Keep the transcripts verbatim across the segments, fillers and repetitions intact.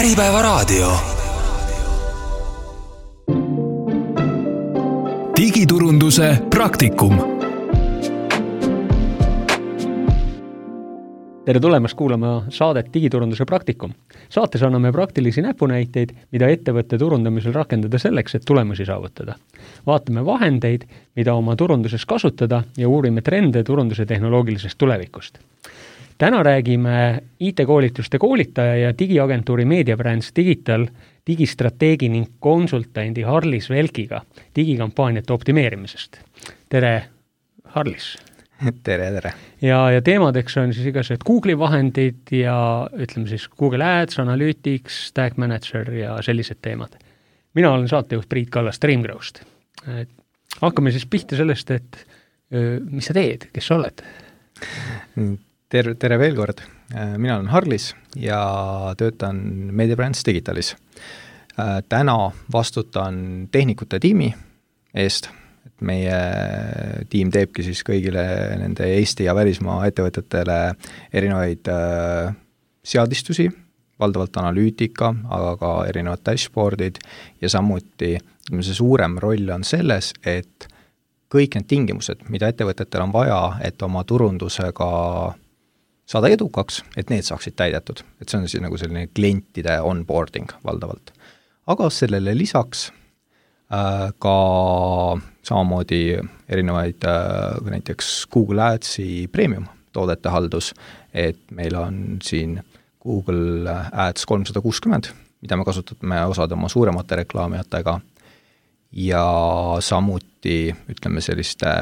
Äripäevaraadio. Digiturunduse praktikum. Tere tulemast kuulama saadet Digiturunduse praktikum. Saates anname praktilisi näpunäiteid, mida ettevõtte turundamisel rakendada selleks, et tulemusi saavutada. Vaatame vahendeid, mida oma turunduses kasutada ja uurime trende turunduse tehnoloogilisest tulevikust. Täna räägime I T-koolituste koolitaja ja digiagentuuri MediaBrands Digital digistrateegi ning konsultandi Harlis Velkiga digikampaaniate optimeerimisest. Tere, Harlis! Tere, tere. Ja, ja teemadeks on siis igasugused Google'i vahendid ja ütleme siis Google Ads, Analytics, Tag Manager ja sellised teemad. Mina olen saatejuht Priit Kallas Dreamgrowst. Hakkame siis pihta sellest, et mis sa teed, kes sa oled? Tere, tere veel kord. Mina olen Harlis ja töötan MediaBrands Digitalis. Täna vastutan tehnikute tiimi eest. Meie tiim teebki siis kõigile nende Eesti ja välismaa ettevõtetele erinevaid äh, seadistusi, valdavalt analüütika, aga ka erinevad dashboardid ja samuti see suurem roll on selles, et kõik need tingimused, mida ettevõtetel on vaja, et oma turundusega saada edukaks, et need saaksid täidetud. Et see on siis nagu selline klientide onboarding valdavalt. Aga sellele lisaks ka samamoodi erinevaid näiteks Google Adsi premium toodete haldus, et meil on siin Google Ads kolmsada kuuskümmend, mida me kasutame osade oma suuremate reklaamijatega ja samuti ütleme selliste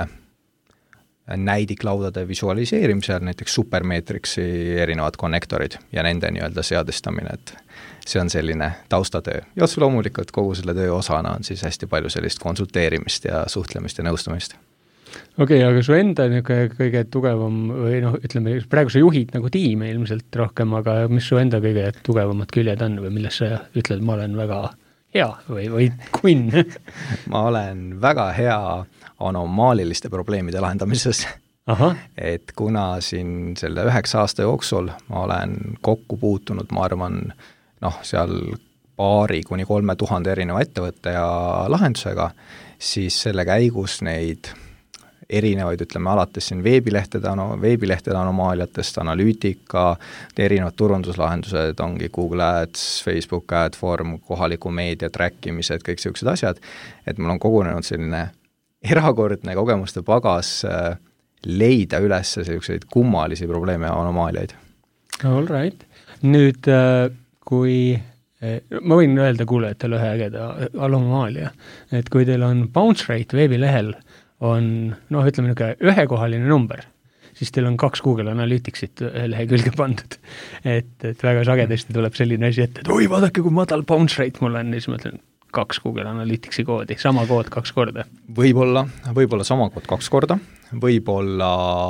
näidiklaudade visualiseerimisel, näiteks Supermetrixi erinevad konnektorid ja nende nii-öelda seadistamine, et see on selline taustatöö. Ja otse loomulikult kogu selle töö osana on siis hästi palju sellist konsulteerimist ja suhtlemist ja nõustamist. Okei, okay, aga su enda kõige tugevam, või noh, ütleme, praegu sa juhid nagu tiime ilmselt rohkem, aga mis su enda kõige tugevamad küljed on või milles sa ütled, ma olen väga hea või, või kunn? Ma olen väga hea anomaaliliste probleemide lahendamises. Aha. Et kuna siin selle üheksa aasta jooksul ma olen kokku puutunud, ma arvan, noh, seal paari kuni kolme tuhande erineva ettevõtte ja lahendusega, siis selle käigus neid erinevaid, ütleme, alates siin veebilehtede, veebilehtede anomaaliatest, analüütika, erinevad turunduslahendused ongi Google Ads, Facebook Adform, kohaliku meedia trackimised, kõik sellised asjad, et mul on kogunenud selline erakordne kogemuste pagas leida üles selliseid kummalisi probleeme ja anomaaliaid. All right. Nüüd, kui ma võin öelda kuulajatele ühe ägeda anomaalia, et kui teil on bounce rate veebilehel on, noh, ütleme niisugune ühekohaline number, siis teil on kaks Google Analyticsit lehekülge pandud. Et, et väga sagedasti tuleb selline asi ette, et oi, vaadake, kui madal bounce rate mul on, siis ma ütlen kaks Google Analyticsi koodi, sama kood kaks korda. Võib-olla, võib-olla sama kood kaks korda, võib-olla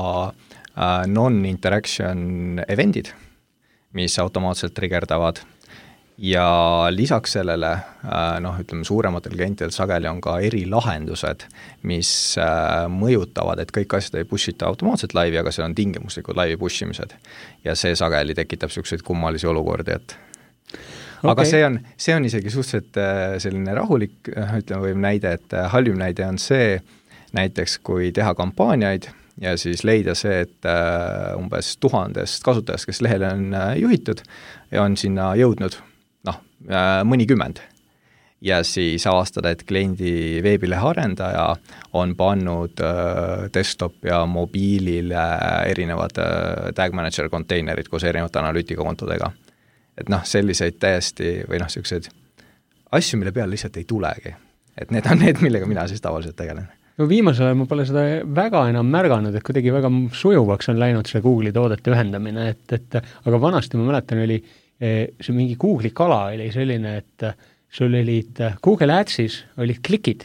äh, non-interaction eventid, mis automaatselt triggerdavad. Ja lisaks sellele, noh, ütleme, suurematel klientidel sageli on ka erilahendused, mis mõjutavad, et kõik asjad ei pushita automaatselt laivi, aga see on tingimuslikud laivi pushimised. Ja see sageli tekitab selliseid kummalisi olukordi, et okay. Aga see on, see on isegi suhteliselt selline rahulik, ütleme, või näide, et halvim näide on see, näiteks kui teha kampaaniaid ja siis leida see, et umbes tuhandest kasutajast, kes lehele on juhitud ja on sinna jõudnud mõnikümmend. Ja siis avastada, et kliendi veebilehe arendaja on pannud desktop ja mobiilile erinevad Tag Manager konteinerid koos erinevate analüütikakontodega. Et noh, selliseid täiesti või noh, selliseid asju, mille peale lihtsalt ei tulegi. Et need on need, millega mina siis tavaliselt tegelen. No viimasel ajal ma pole seda väga enam märganud, et kuidagi väga sujuvaks on läinud see Google'i toodete ühendamine, et, et aga vanasti ma mäletan oli see mingi Google'i kala oli selline, et sul olid Google Adsis olid klikid,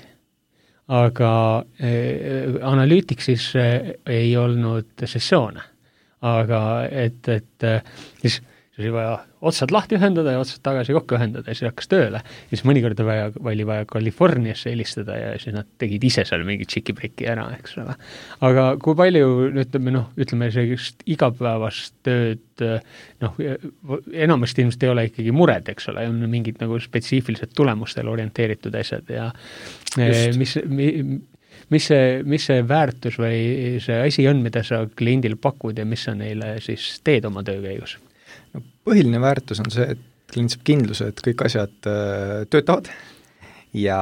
aga Analyticsis ei olnud sessioone. Aga et, et siis siis oli vaja otsad lahti ühendada ja otsad tagasi kokku ühendada ja siis hakkas tööle. Ja siis mõnikord vaja, oli vaja Californiasse helistada ja siis nad tegid ise seal mingi tšiki-priki ära, eks ole. Aga kui palju, ütleme, noh, ütleme sellist igapäevast tööd, noh, enamasti ilmselt ei ole ikkagi mured, eks ole, on mingid nagu spetsiifilised tulemustele orienteeritud asjad ja Just. mis, mis see, mis see väärtus või see asi on, mida sa kliendil pakud ja mis sa neile siis teed oma töö käigus? No, põhiline väärtus on see, et klient saab kindluse, et kõik asjad äh, töötavad ja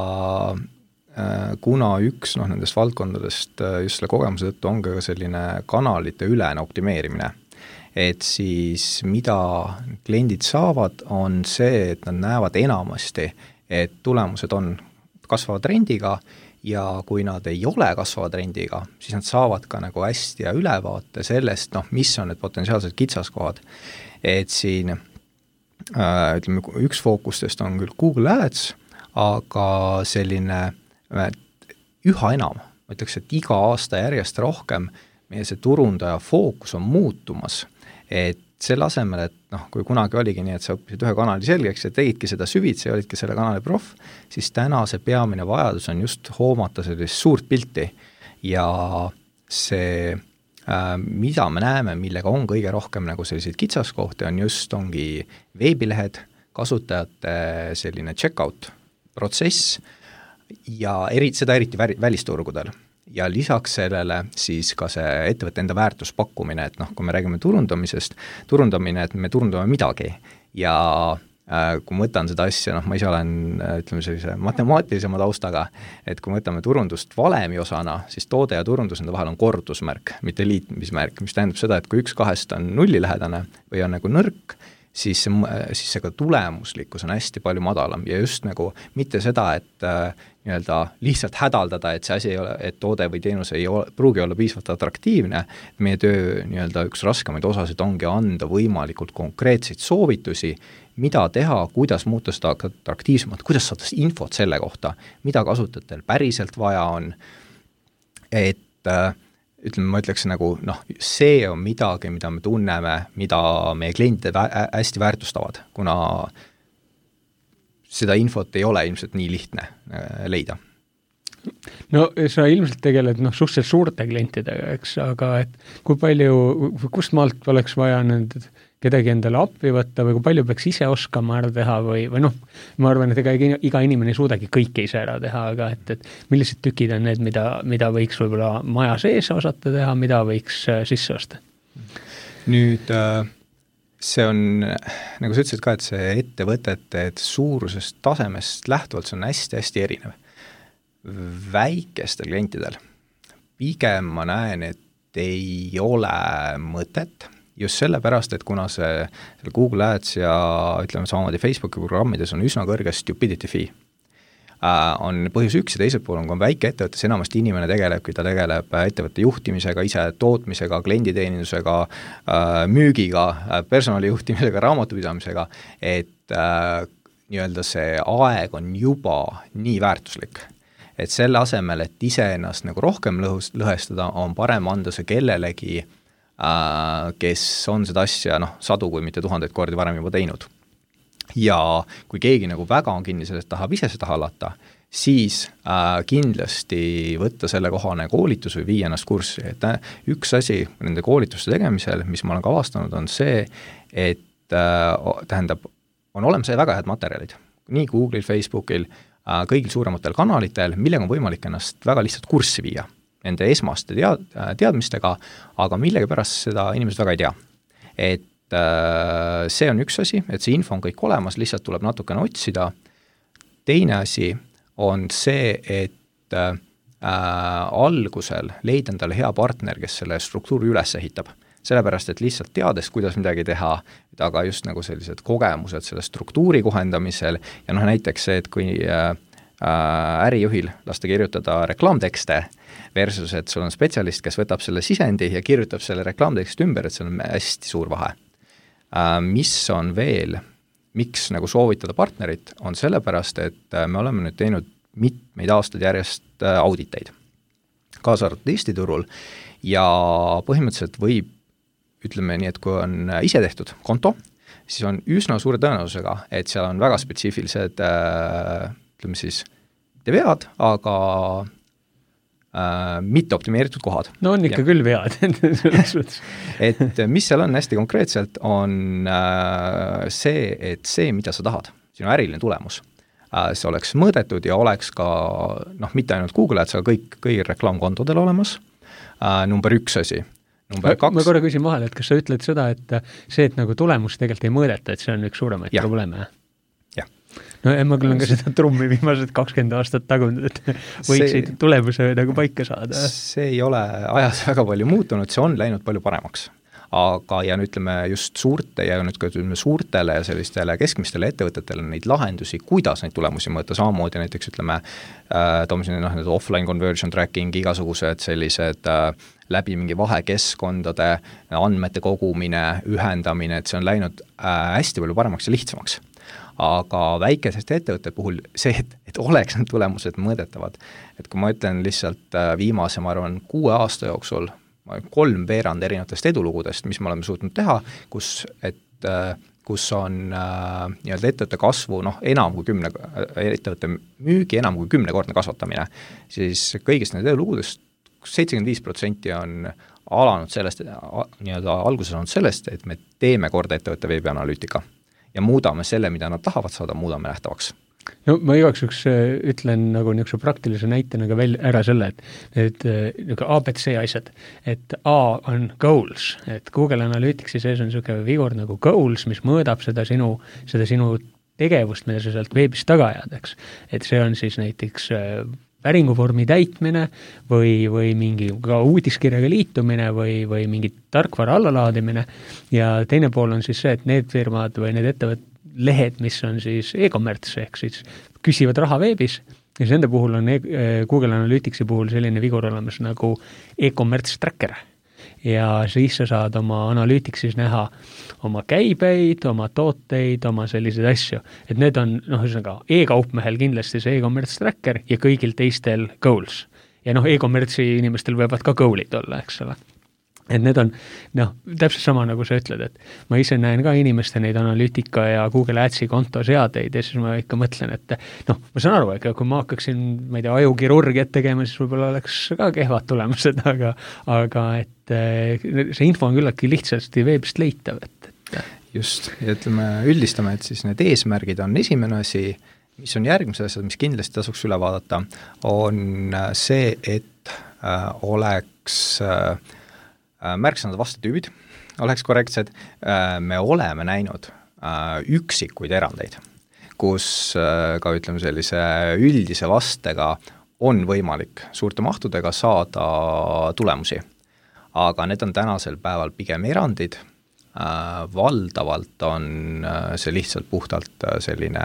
äh, kuna üks noh, nendest valdkondadest äh, just selle kogemuse tõttu on ka selline kanalite ülene optimeerimine, et siis mida kliendid saavad, on see, et nad näevad enamasti, et tulemused on kasvava trendiga ja kui nad ei ole kasvava trendiga, siis nad saavad ka nagu hästi ja ülevaate sellest, noh, mis on need potentsiaalsed kitsaskohad. Et siin, äh, ütleme, üks fookustest on küll Google Ads, aga selline üha enam, ma ütleks, et iga aasta järjest rohkem meie see turundaja fookus on muutumas, et selle asemel, et noh, kui kunagi oligi nii, et sa õppisid ühe kanali selgeks ja tegidki seda süvitsi ja olidki selle kanali proff, siis täna see peamine vajadus on just hoomata sellist suurt pilti ja see, äh, mida me näeme, millega on kõige rohkem nagu selliseid kitsaskohti, on just, ongi veebilehed, kasutajate selline checkout protsess ja eri, seda eriti välisturgudel. Ja lisaks sellele siis ka see ettevõtte enda väärtuspakkumine, et noh, kui me räägime turundamisest, turundamine, et me turundame midagi ja äh, kui ma võtan seda asja, noh, ma ise olen, ütleme sellise matemaatilisema taustaga, et kui me võtame turundust valemi osana, siis toode ja turundus nende vahel on kordusmärk, mitte liitmismärk, mis tähendab seda, et kui üks kahest on nullilähedane või on nagu nõrk, siis, siis see ka tulemuslikkus on hästi palju madalam ja just nagu mitte seda, et äh, nii-öelda lihtsalt hädaldada, et see asi ei ole, et toode või teenus ei ole, pruugi olla piisavalt atraktiivne, meie töö nii-öelda üks raskemaid osasid ongi anda võimalikult konkreetseid soovitusi, mida teha, kuidas muuta seda atraktiivsemalt, kuidas saada infot selle kohta, mida kasutajatel päriselt vaja on, et äh, ütleme, ma ütleks nagu, noh, see on midagi, mida me tunneme, mida meie kliendid vä- hästi väärtustavad, kuna seda infot ei ole ilmselt nii lihtne leida. No sa ilmselt tegeled noh, suhteliselt suurte klientidega, eks, aga et kui palju, kust maalt oleks vaja need kedagi endale appi võtta või kui palju peaks ise oskama ära teha või, või noh, ma arvan, et ega iga inimene ei suudagi kõike ise ära teha, aga et, et millised tükid on need, mida, mida võiks võib-olla maja sees osata teha, mida võiks sisse osta? Nüüd see on, nagu sa ütlesid ka, et see ettevõtete suurusest tasemest lähtuvalt see on hästi-hästi erinev. Väikestel klientidel pigem ma näen, et ei ole mõtet, just sellepärast, et kuna see Google Ads ja ütleme samamoodi Facebooki programmides on üsna kõrge stupidity fee, äh, on põhjus üks ja teiselt pool on, kui on väike ettevõttes, enamasti inimene tegeleb, kui ta tegeleb ettevõtte juhtimisega, ise tootmisega, klienditeenindusega, äh, müügiga, äh, personalijuhtimisega, raamatupidamisega, et äh, nii-öelda see aeg on juba nii väärtuslik. Et selle asemel, et ise ennast nagu rohkem lõhust, lõhestada, on parem anda see kellelegi, äh, kes on seda asja noh, sadu kui mitte tuhandeid kordi varem juba teinud. Ja kui keegi nagu väga on kinni sellest, tahab ise seda hallata, siis äh, kindlasti võtta selle kohane koolitus või viia ennast kurssi. Et äh, üks asi nende koolituste tegemisel, mis ma olen ka avastanud, on see, et äh, tähendab, on olemas väga head materjalid, nii Google'il, Facebookil, kõigil suurematel kanalitel, millega on võimalik ennast väga lihtsalt kurssi viia enda esmaste tead, teadmistega, aga millegi pärast seda inimesed väga ei tea. Et äh, see on üks asi, et see info on kõik olemas, lihtsalt tuleb natukene otsida. Teine asi on see, et äh, algusel leida endale hea partner, kes selle struktuuri üles ehitab. Sellepärast, et lihtsalt teades, kuidas midagi teha, aga just nagu sellised kogemused selle struktuuri kohendamisel ja noh, näiteks see, et kui äh, ärijuhil lasta kirjutada reklaamtekste versus, et sul on spetsialist, kes võtab selle sisendi ja kirjutab selle reklaamtekst ümber, et see on hästi suur vahe. Äh, mis on veel, miks nagu soovitada partnerit, on sellepärast, et me oleme nüüd teinud mitmeid aastaid järjest auditeid, kaasa arvatud Eesti turul ja põhimõtteliselt võib ütleme nii, et kui on ise tehtud konto, siis on üsna suure tõenäosusega, et seal on väga spetsiifilised äh, ütleme siis vead, aga äh, mitte optimeeritud kohad. No on ikka ja. küll vead. et mis seal on hästi konkreetselt, on äh, see, et see, mida sa tahad, sinu äriline tulemus, äh, see oleks mõõdetud ja oleks ka, noh, mitte ainult Google Ads, aga kõik, kõigil reklaamkontodel olemas, äh, number üks asi. Number ma, ma korra küsin vahele, et kas sa ütled seda, et see, et nagu tulemus tegelikult ei mõõdeta, et see on üks suuremaid ja. probleeme? No ma küll on ka seda trummi viimased kakskümmend aastat tagunud, et võiksid see, tulemuse nagu paika saada. See ei ole ajas väga palju muutunud, see on läinud palju paremaks. Aga ja nüüd ütleme just suurte ja nüüd ka ütleme suurtele ja sellistele keskmistele ettevõtetele neid lahendusi, kuidas neid tulemusi mõõta, samamoodi näiteks ütleme äh, toome siin noh, need offline conversion tracking, igasugused sellised äh, läbi mingi vahekeskkondade andmete kogumine, ühendamine, et see on läinud äh, hästi palju paremaks ja lihtsamaks. Aga väikesest ettevõtte puhul see, et, et oleks need tulemused mõõdetavad. Et kui ma ütlen lihtsalt viimase, ma arvan, kuue aasta jooksul kolm veerand erinevatest edulugudest, mis me oleme suutnud teha, kus, et, kus on äh, nii-öelda ettevõtte kasvu, noh, enam kui kümne, ettevõtte müügi enam kui kümnekordne kasvatamine, siis kõigist need edulugudest seitsekümmend viis protsenti on alanud sellest, nii-öelda alguses on sellest, et me teeme korda ettevõtte veebianalüütika. Ja muudame selle, mida nad tahavad saada, muudame nähtavaks. No ma igaks üks ütlen nagu niisuguse praktilise näitena ka veel ära selle, et need A B C asjad, et A on goals, et Google Analyticsi sees on niisugune vigor nagu goals, mis mõõdab seda sinu, seda sinu tegevust, mida sa sealt veebist taga ajad, eks. Et see on siis näiteks päringuvormi täitmine või, või mingi ka uudiskirjaga liitumine või, või mingi tarkvara allalaadimine ja teine pool on siis see, et need firmad või need ettevõt lehed, mis on siis e-commerce ehk siis küsivad raha veebis ja siis nende puhul on e Google Analyticsi puhul selline vigur olemas nagu e-commerce tracker ja siis sa saad oma Analyticsis näha oma käibeid, oma tooteid, oma selliseid asju. Et need on, noh, üsnaga e-kaupmehel kindlasti see e-commerce tracker ja kõigil teistel goals. Ja noh, e-commerce'i inimestel võivad ka goal'id olla, eks ole. Et need on, noh, täpselt sama nagu sa ütled, et ma ise näen ka inimeste neid Analytica ja Google Adsi konto seadeid ja siis ma ikka mõtlen, et noh, ma saan aru, et kui ma hakkaksin, ma ei tea, ajukirurgiat tegema, siis võib-olla oleks ka kehvad tulemused, aga, aga et see info on küllaki lihtsasti veebist leitav. Et, et. Just, ja ütleme, üldistame, et siis need eesmärgid on esimene asi, mis on järgmise asjad, mis kindlasti tasuks üle vaadata, on see, et äh, oleks äh, märksõnad vastetüübid, oleks korrektsed, me oleme näinud üksikuid erandeid, kus ka ütleme sellise üldise vastega on võimalik suurte mahtudega saada tulemusi. Aga need on tänasel päeval pigem erandid, valdavalt on see lihtsalt puhtalt selline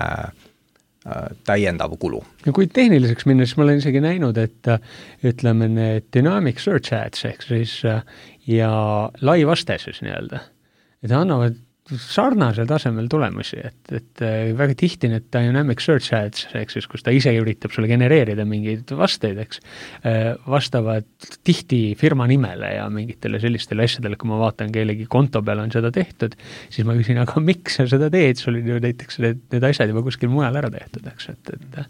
täiendav kulu. Ja kui tehniliseks minna, siis ma olen isegi näinud, et ütleme need dynamic search ads ehk siis ja lai vaste siis nii-öelda, et annavad sarnasel tasemel tulemusi, et, et väga tihti need dynamic search ads, ehk siis kus ta ise üritab sulle genereerida mingeid vasteid, eks, vastavad tihti firma nimele ja mingitele sellistele asjadele, kui ma vaatan kellegi konto peal on seda tehtud, siis ma küsin, aga miks sa seda teed, sul on ju näiteks need, need asjad juba kuskil mujal ära tehtud, eks, et, et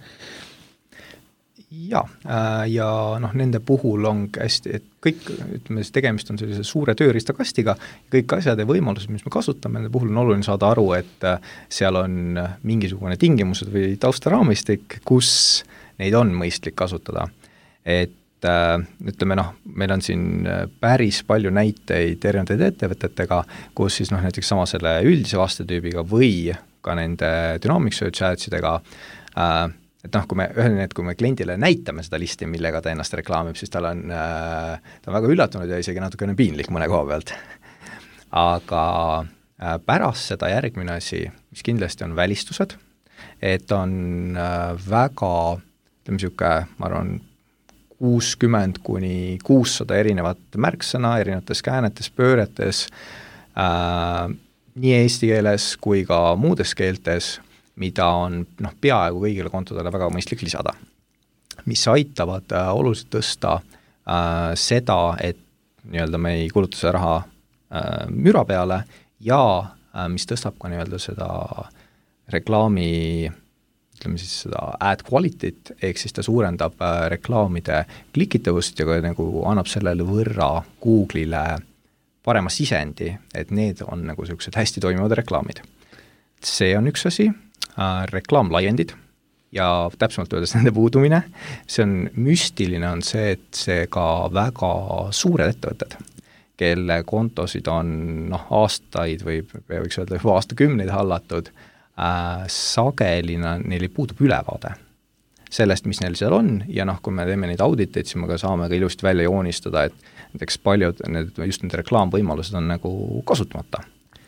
ja, ja noh, nende puhul on hästi, et kõik, ütleme, tegemist on sellise suure tööriistakastiga, kõik asjad ja võimalused, mis me kasutame, nende puhul on oluline saada aru, et seal on mingisugune tingimused või taustaraamistik, kus neid on mõistlik kasutada. Et ütleme, noh, meil on siin päris palju näiteid erinevaid ettevõtetega, kus siis noh, näiteks sama selle üldise vastetüübiga või ka nende dynamic search adsidega äh, et noh, kui me, ühel kui me kliendile näitame seda listi, millega ta ennast reklaamib, siis tal on, äh, ta on väga üllatunud ja isegi natukene piinlik mõne koha pealt. Aga äh, pärast seda järgmine asi, mis kindlasti on välistused, et on äh, väga, ütleme siuke, ma arvan, kuuskümmend kuni kuussada erinevat märksõna, erinevates käänetes, pööretes, äh, nii eesti keeles kui ka muudes keeltes, mida on noh, peaaegu kõigile kontodele väga mõistlik lisada, mis aitavad äh, oluliselt tõsta äh, seda, et nii-öelda me ei kuluta seda raha äh, müra peale ja äh, mis tõstab ka nii-öelda seda reklaami, ütleme siis seda ad quality't, ehk siis ta suurendab äh, reklaamide klikitavust ja ka nagu annab sellele võrra Google'ile parema sisendi, et need on nagu sellised hästi toimivad reklaamid. See on üks asi, äh, reklaamlaiendid ja täpsemalt öeldes nende puudumine, see on müstiline, on see, et see ka väga suured ettevõtted, kelle kontosid on noh, aastaid või võiks öelda juba aastakümneid hallatud, äh, sageli neil puudub ülevaade sellest, mis neil seal on ja noh, kui me teeme neid auditeid, siis me ka saame ka ilusti välja joonistada, et näiteks paljud need, just need reklaamvõimalused on nagu kasutamata.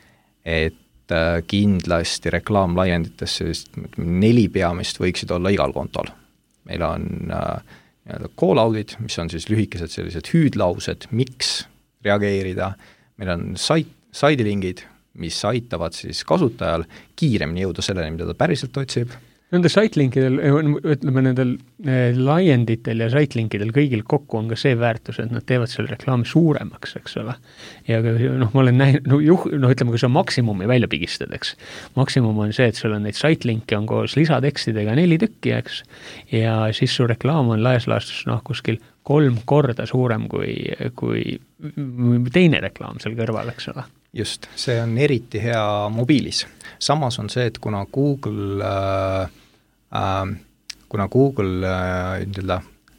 Et äh, kindlasti reklaamlaiendites sellist neli peamist võiksid olla igal kontol. Meil on äh, nii-öelda call-out'id, mis on siis lühikesed sellised hüüdlaused, miks reageerida, meil on sait, saidilingid, mis aitavad siis kasutajal kiiremini jõuda selleni, mida ta päriselt otsib. Nende site-linkidel, ütleme nendel laienditel ja site-linkidel kõigil kokku on ka see väärtus, et nad teevad selle reklaami suuremaks, eks ole. Ja noh, ma olen näinud, no, juh, no ütleme, kui sa maksimumi välja pigistad, eks. Maksimum on see, et sul on neid site-linke on koos lisatekstidega neli tükki, eks. Ja siis su reklaam on laiaslaastus noh, kuskil kolm korda suurem kui, kui teine reklaam seal kõrval, eks ole. Just, see on eriti hea mobiilis. Samas on see, et kuna Google, äh, äh, kuna Google äh,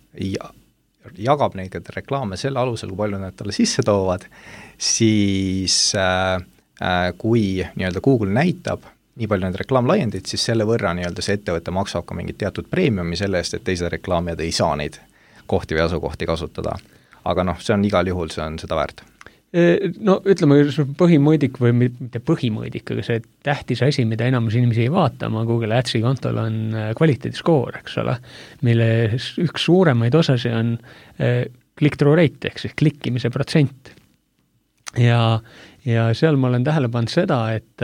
jagab neid reklaame selle alusel, kui palju nad talle sisse toovad, siis äh, äh, kui nii-öelda Google näitab nii palju need reklaamlaiendid, siis selle võrra nii-öelda see ettevõte maksab ka mingit teatud preemiumi selle eest, et teised reklaamijad ei saa neid kohti või asukohti kasutada. Aga noh, see on igal juhul, see on seda väärt. No ütleme, põhimõõdik või mitte põhimõõdik, aga see tähtis asi, mida enamus inimesi ei vaata, oma Google Adsi kontol on kvaliteediskoor, eks ole, mille üks suuremaid osasi on click-through rate, ehk siis klikkimise protsent. Ja, ja seal ma olen tähele pannud seda,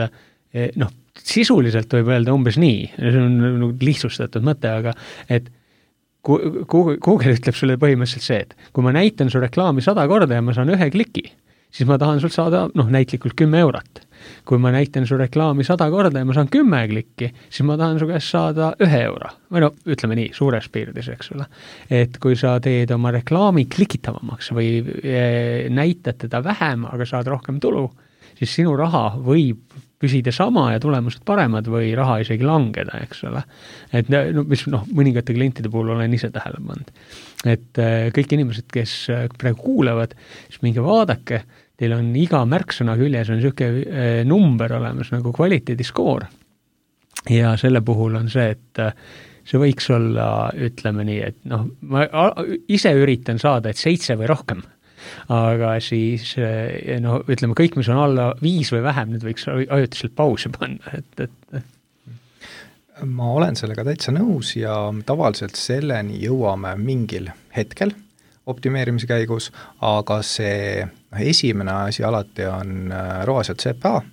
et noh, sisuliselt võib öelda umbes nii, see on lihtsustatud mõte, aga et Google, Google ütleb sulle põhimõtteliselt see, et kui ma näitan su reklaami sada korda ja ma saan ühe kliki, siis ma tahan sult saada, noh, näitlikult kümme eurot. Kui ma näitan su reklaami sada korda ja ma saan kümme klikki, siis ma tahan su käest saada ühe euro. Või no, ütleme nii, suures piirdis, eks ole. Et kui sa teed oma reklaami klikitavamaks või näitad teda vähem, aga saad rohkem tulu, siis sinu raha võib püsida sama ja tulemused paremad või raha isegi langeda, eks ole. Et no, mis noh, mõningate klientide puhul olen ise tähele pannud. Et kõik inimesed, kes praegu kuulevad, siis minge vaadake, teil on iga märksõna küljes on niisugune number olemas nagu kvaliteediskoor. Ja selle puhul on see, et see võiks olla, ütleme nii, et noh, ma ise üritan saada, et seitse või rohkem. Aga siis, no ütleme, kõik, mis on alla viis või vähem, nüüd võiks ajutiselt pausi panna. Et, et... Ma olen sellega täitsa nõus ja tavaliselt selleni jõuame mingil hetkel optimeerimise käigus, aga see esimene asi alati on R O A S ja C P A,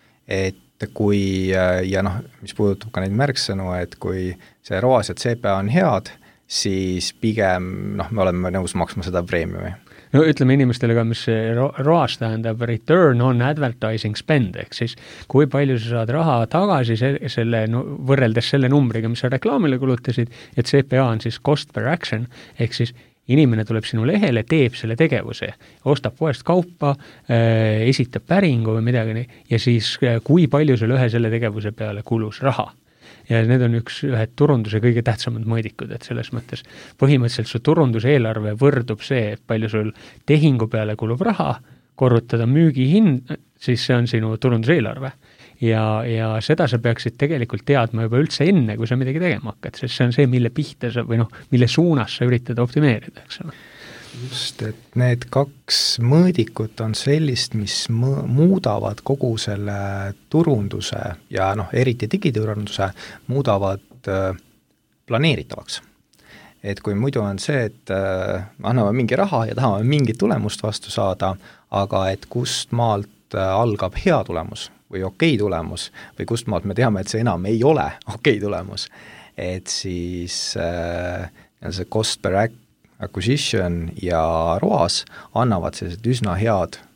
et kui, ja noh, mis puudutab ka neid märksõnu, et kui see R O A S ja C P A on head, siis pigem noh, me oleme nõus maksma seda preemiumi. No ütleme inimestele ka, mis R O A S tähendab Return on Advertising Spend, ehk siis kui palju sa saad raha tagasi selle, võrreldes selle numbriga, mis sa reklaamile kulutasid, et C P A on siis Cost per Action, ehk siis inimene tuleb sinu lehele, teeb selle tegevuse, ostab poest kaupa, esitab päringu või midagi, ja siis kui palju sul ühe selle tegevuse peale kulus raha. Ja need on üks ühed turunduse kõige tähtsamad mõõdikud, et selles mõttes põhimõtteliselt su turunduseelarve võrdub see, et palju sul tehingu peale kulub raha, korrutada müügihind, siis see on sinu turunduseelarve. Ja, ja seda sa peaksid tegelikult teadma juba üldse enne, kui sa midagi tegema hakkad, sest see on see, mille pihta sa, või noh, mille suunas sa üritad optimeerida, eks ole. Just, et need kaks mõõdikut on sellist, mis mõ- muudavad kogu selle turunduse ja noh, eriti digiturunduse muudavad äh, planeeritavaks. Et kui muidu on see, et äh, anname mingi raha ja tahame mingit tulemust vastu saada, aga et kust maalt äh, algab hea tulemus või okei tulemus või kust maalt me teame, et see enam ei ole okei tulemus, et siis äh, see cost per act acquisition ja R O A S annavad sellised üsna head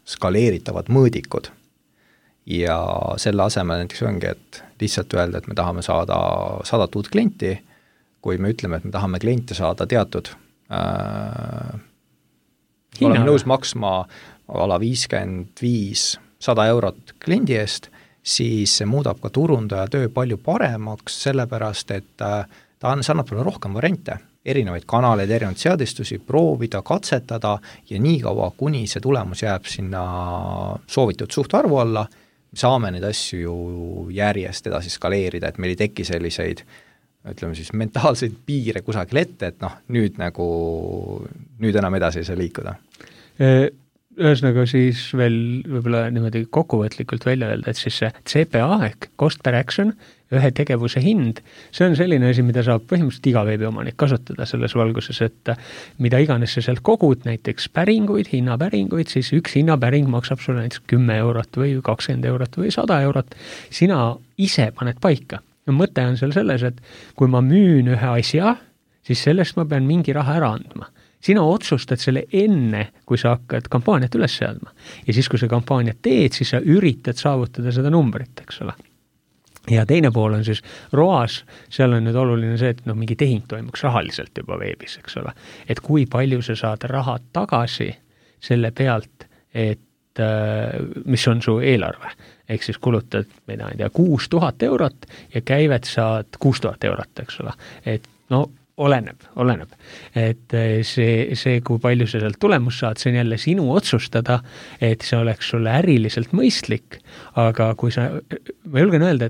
skaleeritavad mõõdikud. Ja selle asemel näiteks ongi, et lihtsalt öelda, et me tahame saada sadat uut klienti, kui me ütleme, et me tahame kliente saada teatud äh, oleme nõus maksma ala viiskümmend viis sada eurot kliendi eest, siis see muudab ka turundaja töö palju paremaks, sellepärast, et ta on, see annab palju rohkem variante, erinevaid kanaleid, erinevaid seadistusi, proovida, katsetada ja nii kaua, kuni see tulemus jääb sinna soovitud suhtarvu alla, saame neid asju ju järjest edasi skaleerida, et meil ei teki selliseid, ütleme siis, mentaalseid piire kusagil ette, et noh, nüüd nagu, nüüd enam edasi ei saa liikuda. Ühesõnaga siis veel võib-olla niimoodi kokkuvõtlikult välja öelda, et siis see C P A ehk cost per action, ühe tegevuse hind, see on selline asi, mida saab põhimõtteliselt iga veebiomanik kasutada selles valguses, et mida iganes sa sealt kogud, näiteks päringuid, hinnapäringuid, siis üks hinnapäring maksab sulle näiteks kümme eurot või kakskümmend eurot või sada eurot, sina ise paned paika. Ja mõte on seal selles, et kui ma müün ühe asja, siis sellest ma pean mingi raha ära andma. Sina otsustad selle enne, kui sa hakkad kampaaniat üles seadma. Ja siis, kui sa kampaaniat teed, siis sa üritad saavutada seda numbrit, eks ole. Ja teine pool on siis R O A S, seal on nüüd oluline see, et no, mingi tehing toimuks rahaliselt juba veebis, eks ole. Et kui palju sa saad raha tagasi selle pealt, et mis on su eelarve. Ehk siis kulutad, ma ei tea, kuus tuhat eurot ja käivet saad kuus tuhat eurot, eks ole. Et no, oleneb, oleneb. Et see, see, kui palju sa sealt tulemus saad, see on jälle sinu otsustada, et see oleks sulle äriliselt mõistlik, aga kui sa, ma julgen öelda,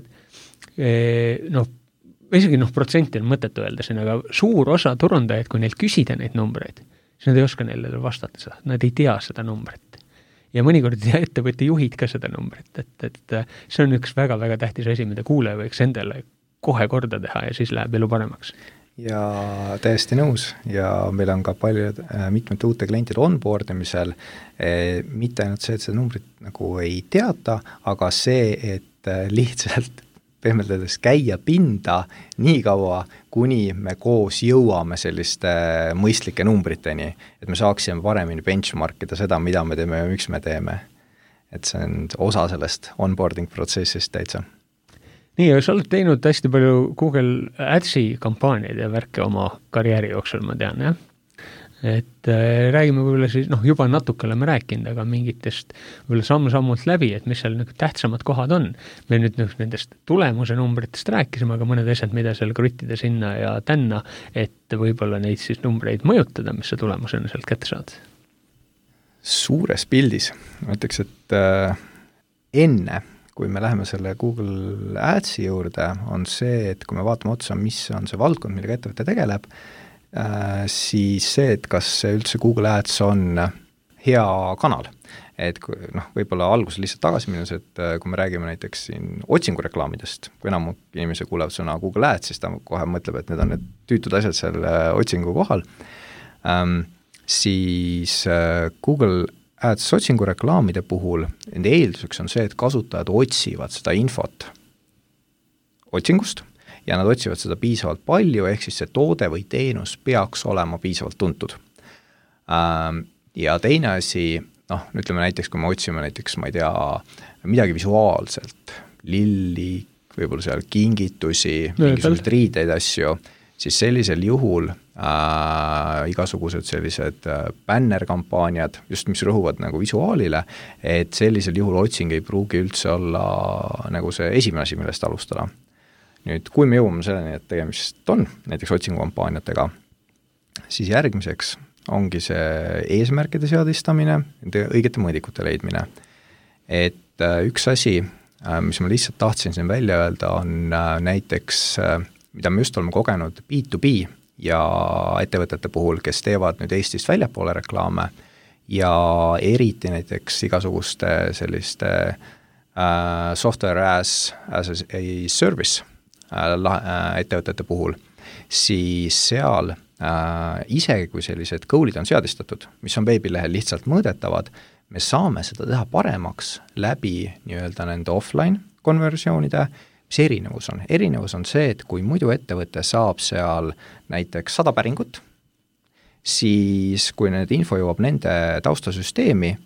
et noh, isegi noh, protsenti on mõtet öelda siin, aga suur osa turundajaid, kui neil küsida neid numbreid, siis nad ei oska neile vastata seda, nad ei tea seda numbrit. Ja mõnikord ei tea ettevõtte juhid ka seda numbrit, et, et see on üks väga-väga tähtis asi, mida kuulaja võiks endale kohe korda teha ja siis läheb elu paremaks. Ja täiesti nõus ja meil on ka palju mitmete uute klientide onboardimisel mitte ainult see, et seda numbrit nagu ei teata, aga see, et lihtsalt pehmeldades käia pinda nii kaua, kuni me koos jõuame selliste mõistlike numbriteni, et me saaksime paremini benchmarkida seda, mida me teeme ja miks me teeme. Et see on osa sellest onboarding protsessist täitsa. Nii, ja sa oled teinud hästi palju Google Adsi kampaaniaid ja värke oma karjääri jooksul, ma tean, jah? Et äh, räägime võib-olla siis, noh, juba natuke oleme rääkinud, aga mingitest võib-olla samm-sammult läbi, et mis seal nagu tähtsamad kohad on. Me nüüd nendest tulemuse numbritest rääkisime, aga mõned asjad, mida seal kruttida sinna ja tänna, et võib-olla neid siis numbreid mõjutada, mis see tulemusena sealt kätte saad. Suures pildis, ma ütleks, et äh, enne kui me läheme selle Google Adsi juurde, on see, et kui me vaatame otsa, mis on see valdkond, millega ettevõte tegeleb, äh, siis see, et kas üldse Google Ads on hea kanal. Et kui, noh, võib-olla alguses lihtsalt tagasi minnes, et kui me räägime näiteks siin otsingureklaamidest, kui enam inimese kuulevad sõna Google Ads, siis ta kohe mõtleb, et need on need tüütud asjad seal otsingu kohal, ähm, siis äh, Google Ads otsingureklaamide puhul, nende eelduseks on see, et kasutajad otsivad seda infot otsingust ja nad otsivad seda piisavalt palju, ehk siis see toode või teenus peaks olema piisavalt tuntud. Ja teine asi, noh, ütleme näiteks, kui me otsime näiteks, ma ei tea, midagi visuaalselt, lilli, võib-olla seal kingitusi, mingisugused riideid asju, siis sellisel juhul äh, igasugused sellised äh, bännerkampaaniad, just mis rõhuvad nagu visuaalile, et sellisel juhul otsing ei pruugi üldse olla nagu see esimene asi, millest alustada. Nüüd, kui me jõuame selleni, et tegemist on näiteks otsingukampaaniatega, siis järgmiseks ongi see eesmärkide seadistamine, õigete mõõdikute leidmine. Et äh, üks asi, äh, mis ma lihtsalt tahtsin siin välja öelda, on äh, näiteks äh, mida me just oleme kogenud B to B ja ettevõtete puhul, kes teevad nüüd Eestist väljapoole reklaame ja eriti näiteks igasuguste selliste äh, software as, as a service äh, äh, ettevõtete puhul, siis seal äh, isegi kui sellised goal'id on seadistatud, mis on veebilehel lihtsalt mõõdetavad, me saame seda teha paremaks läbi nii-öelda nende offline konversioonide. Mis erinevus on? Erinevus on see, et kui muidu ettevõte saab seal näiteks sada päringut, siis kui need info jõuab nende taustasüsteemi,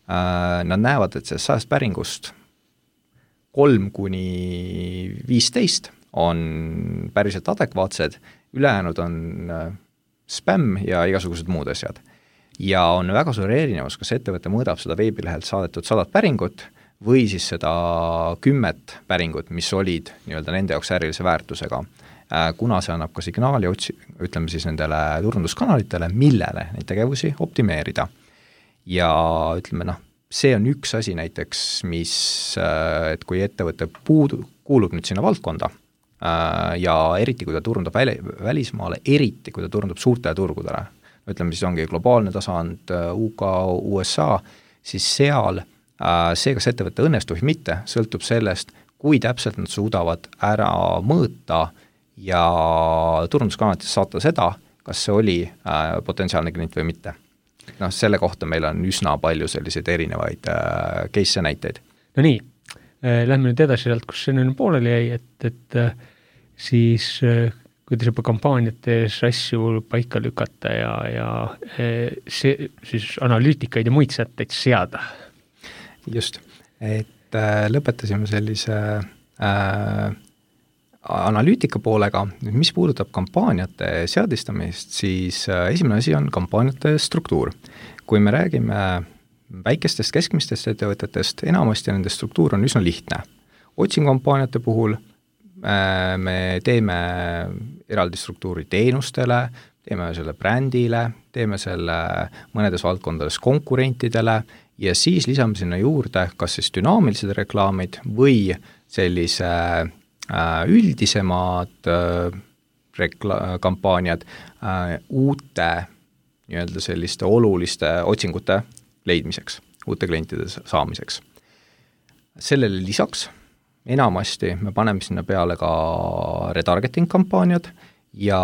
nad näevad, et see sajast päringust kolm kuni viisteist on päriselt adekvaatsed, ülejäänud on spämm ja igasugused muud asjad. Ja on väga suur erinevus, kas ettevõte mõõdab seda veebilehelt saadetud sadat päringut või siis seda kümmet päringut, mis olid nii-öelda nende jaoks ärilise väärtusega, kuna see annab ka signaali otsi, ütleme siis nendele turunduskanalitele, millele neid tegevusi optimeerida. Ja ütleme, noh, see on üks asi näiteks, mis, et kui ettevõte puudu, kuulub nüüd sinna valdkonda ja eriti, kui ta turundab väli, välismaale, eriti, kui ta turundab suurtele turgudele, ütleme siis ongi globaalne tasand, U K, U S A, siis seal see, kas ettevõte õnnestub või mitte, sõltub sellest, kui täpselt nad suudavad ära mõõta ja turunduskanalites saata seda, kas see oli potentsiaalne klient või mitte. Noh, selle kohta meil on üsna palju selliseid erinevaid case näiteid. No nii, lähme nüüd edasi sealt, kus see pooleli jäi, et, et siis kuidas juba kampaaniates asju paika lükata ja, ja see, siis analüütikaid ja muid sätteid seada. Just, et äh, lõpetasime sellise äh, analüütika poolega, mis puudutab kampaaniate seadistamist, siis äh, esimene asi on kampaaniate struktuur. Kui me räägime väikestest keskmistest ettevõtetest, enamasti nende struktuur on üsna lihtne. Otsingukampaaniate puhul me teeme eraldi struktuuri teenustele, teeme selle brändile, teeme selle mõnedes valdkondades konkurentidele ja siis lisame sinna juurde kas siis dünaamilised reklaamid või sellise üldisemad rekla- kampaaniad uute nii-öelda selliste oluliste otsingute leidmiseks, uute klientide saamiseks. Sellele lisaks enamasti me paneme sinna peale ka retargeting kampaaniad ja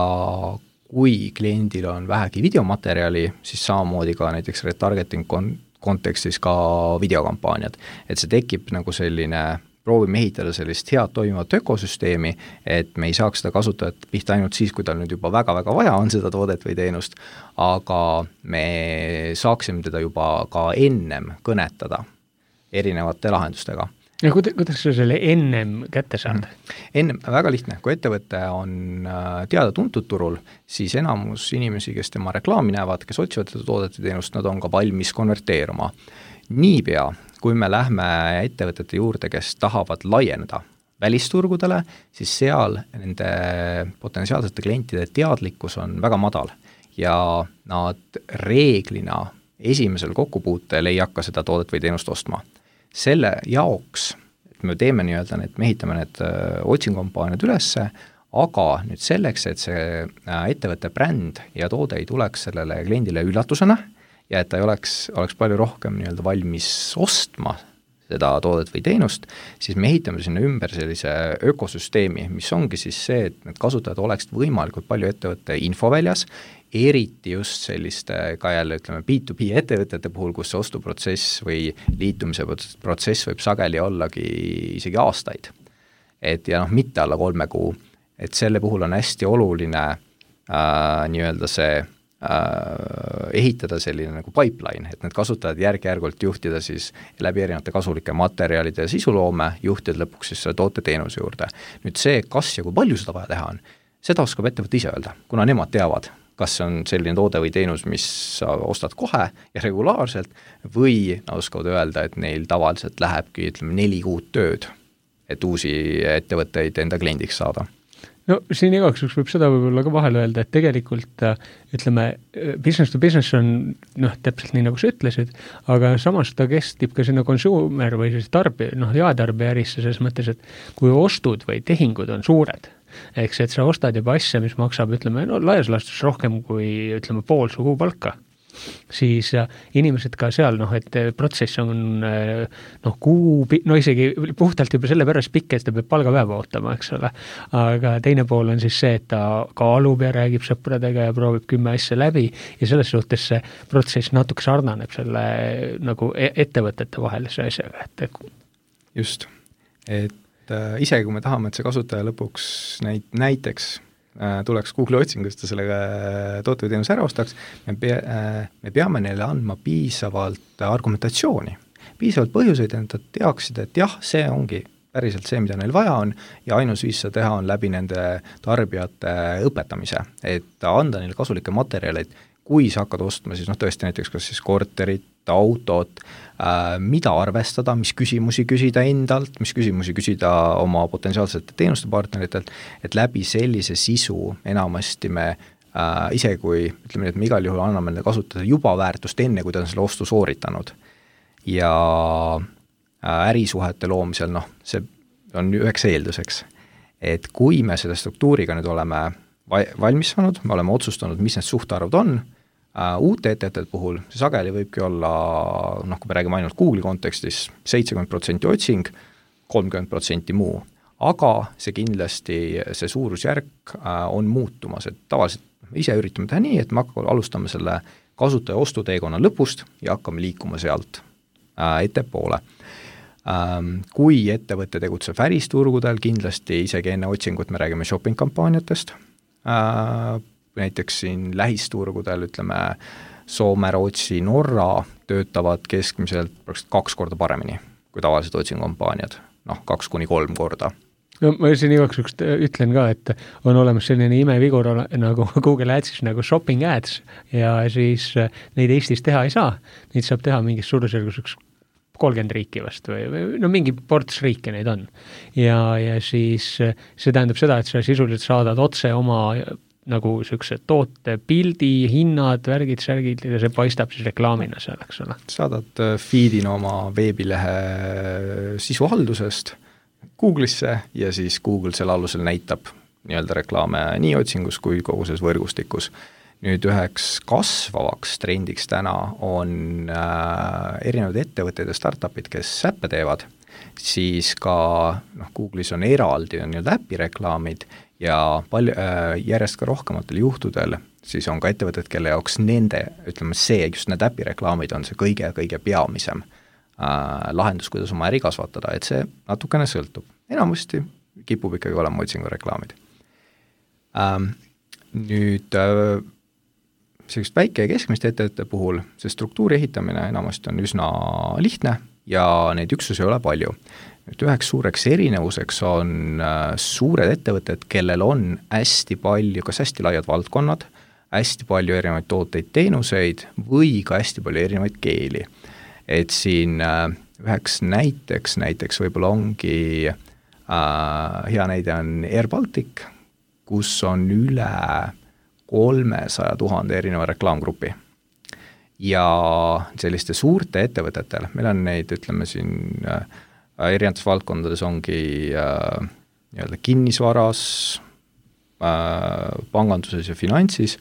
kui kliendil on vähegi videomaterjali, siis samamoodi ka näiteks retargeting kon- kontekstis ka videokampaaniad. Et see tekib nagu selline, proovime ehitada sellist head toimivat ökosüsteemi, et me ei saaks seda kasutajat pihta ainult siis, kui tal nüüd juba väga-väga vaja on seda toodet või teenust, aga me saaksime teda juba ka ennem kõnetada erinevate lahendustega. Ja kuidas, kuidas sa selle ennem kätte saad? Ennem, väga lihtne, kui ettevõte on teada tuntud turul, siis enamus inimesi, kes tema reklaami näevad, kes otsivad seda toodet ja teenust, nad on ka valmis konverteeruma. Niipea, kui me lähme ettevõtete juurde, kes tahavad laieneda välisturgudele, siis seal nende potentsiaalsete klientide teadlikkus on väga madal ja nad reeglina esimesel kokkupuutel ei hakka seda toodet või teenust ostma. Selle jaoks, et me teeme nii-öelda, et me ehitame need otsingukampaaniad ülesse, aga nüüd selleks, et see ettevõtte bränd ja toode ei tuleks sellele kliendile üllatusena ja et ta ei oleks, oleks palju rohkem nii-öelda valmis ostma seda toodet või teenust, siis me ehitame sinna ümber sellise ökosüsteemi, mis ongi siis see, et need kasutajad oleksid võimalikult palju ettevõtte infoväljas, eriti just selliste ka jälle ütleme B to B ettevõtete puhul, kus see ostuprotsess või liitumise protsess võib sageli ollagi isegi aastaid. Et ja noh, mitte alla kolme kuu, et selle puhul on hästi oluline äh, nii-öelda see äh, ehitada selline nagu pipeline, et need kasutajad järk-järgult juhtida siis läbi erinevate kasulike materjalide ja sisuloome, juhtida lõpuks siis selle toote teenuse juurde. Nüüd see, kas ja kui palju seda vaja teha on, seda oskab ettevõte ise öelda, kuna nemad teavad, kas on selline toode või teenus, mis sa ostad kohe ja regulaarselt või nad oskavad öelda, et neil tavaliselt lähebki ütleme neli kuud tööd, et uusi ettevõtteid enda kliendiks saada. No siin igaks võib seda võib-olla ka vahel öelda, et tegelikult ütleme, business to business on noh, täpselt nii nagu sa ütlesid, aga samas ta kestib ka sinna consumer või siis tarbi, noh, jaetarbija ärisse selles mõttes, et kui ostud või tehingud on suured, eks, et sa ostad juba asja, mis maksab, ütleme, no laias laastus rohkem kui, ütleme, pool su kuupalka, siis inimesed ka seal, noh, et protsess on noh, kuu, no isegi puhtalt juba selle pärast pikk, et ta peab palgapäeva ootama, eks ole, aga teine pool on siis see, et ta kaalub ja räägib sõpradega ja proovib kümme asja läbi ja selles suhtes see protsess natuke sarnaneb selle nagu ettevõtete vahelise asjaga, et just, et isegi kui me tahame, et see kasutaja lõpuks näit, näiteks tuleks Google'i otsingust ja sellega toote või teenuse ära ostaks, me, pea, me peame neile andma piisavalt argumentatsiooni, piisavalt põhjuseid, et nad teaksid, et jah, see ongi päriselt see, mida neil vaja on ja ainus viis seda teha on läbi nende tarbijate õpetamise, et anda neile kasulikke materjaleid, kui sa hakkad ostma, siis noh, tõesti näiteks kas siis korterit, autot, äh, mida arvestada, mis küsimusi küsida endalt, mis küsimusi küsida oma potentsiaalsete teenuste partneritelt, et läbi sellise sisu enamasti me äh, ise kui, ütleme nii, et me igal juhul anname neile kasutada juba väärtust enne, kui ta on selle ostu sooritanud. Ja äh, ärisuhete loomisel, noh, see on üheks eelduseks, et kui me selle struktuuriga nüüd oleme valmis saanud, me oleme otsustanud, mis need suhtarvud on, Uh, uute ettevõtete puhul see sageli võibki olla, noh, kui me räägime ainult Google'i kontekstis, seitsekümmend protsenti otsing, kolmkümmend protsenti muu. Aga see kindlasti, see suurusjärk uh, on muutumas, et tavaliselt me ise üritame teha nii, et me hakkame alustama selle kasutaja ostuteekonna lõpust ja hakkame liikuma sealt uh, ettepoole. Um, kui ettevõte tegutseb välisturgudel, kindlasti isegi enne otsingut me räägime shopping-kampaaniatest, uh, näiteks siin lähisturgudel, ütleme, Soome, Rootsi, Norra töötavad keskmiselt kaks korda paremini kui tavalised otsingukampaaniad, noh, kaks kuni kolm korda. No ma siin igaks üks ütlen ka, et on olemas selline imevigur nagu Google Adsis nagu shopping ads ja siis neid Eestis teha ei saa, neid saab teha mingis suurusjärgus üks kolmkümmend riiki vast või, või no mingi ports riike neid on. Ja, ja siis see tähendab seda, et sa sisuliselt saadad otse oma nagu niisuguse toote pildi, hinnad, värgid, särgid ja see paistab siis reklaamina seal, eks ole. Saadad feedina oma veebilehe sisuhaldusest Google'isse ja siis Google selle alusel näitab nii-öelda reklaame nii otsingus kui kogu selles võrgustikus. Nüüd üheks kasvavaks trendiks täna on äh, erinevad ettevõtted ja startupid, kes äppe teevad, siis ka noh, Google'is on eraldi on nii-öelda äpi reklaamid ja palju, äh, järjest ka rohkematel juhtudel siis on ka ettevõtted, kelle jaoks nende, ütleme see, just need äpireklaamid on see kõige-kõige peamisem äh, lahendus, kuidas oma äri kasvatada, et see natukene sõltub. Enamasti kipub ikkagi olema otsingureklaamid. Ähm, nüüd äh, sellist väike ja keskmiste ettevõtte puhul see struktuuri ehitamine enamasti on üsna lihtne ja neid üksusi ei ole palju. Nüüd üheks suureks erinevuseks on äh, suured ettevõtted, kellel on hästi palju, kas hästi laiad valdkonnad, hästi palju erinevaid tooteid, teenuseid või ka hästi palju erinevaid keeli. Et siin äh, üheks näiteks, näiteks võib-olla ongi äh, hea näide on Air Baltic, kus on üle kolmesaja tuhande erineva reklaamgrupi. Ja selliste suurte ettevõtetel, meil on neid, ütleme siin, äh, erinevates valdkondades ongi äh, nii-öelda kinnisvaras, äh, panganduses ja finantsis